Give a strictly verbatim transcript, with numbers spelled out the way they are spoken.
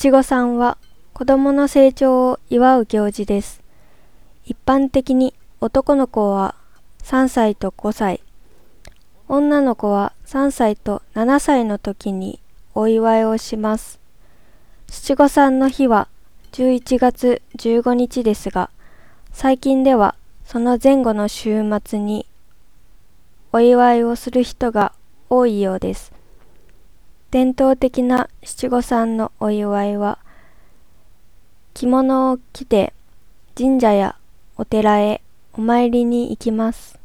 七五三は子供の成長を祝う行事です。一般的に男の子はさんさいとごさい、女の子はさんさいとななさいの時にお祝いをします。七五三の日はじゅういちがつじゅうごにちですが、最近ではその前後の週末にお祝いをする人が多いようです。伝統的な七五三のお祝いは、着物を着て神社やお寺へお参りに行きます。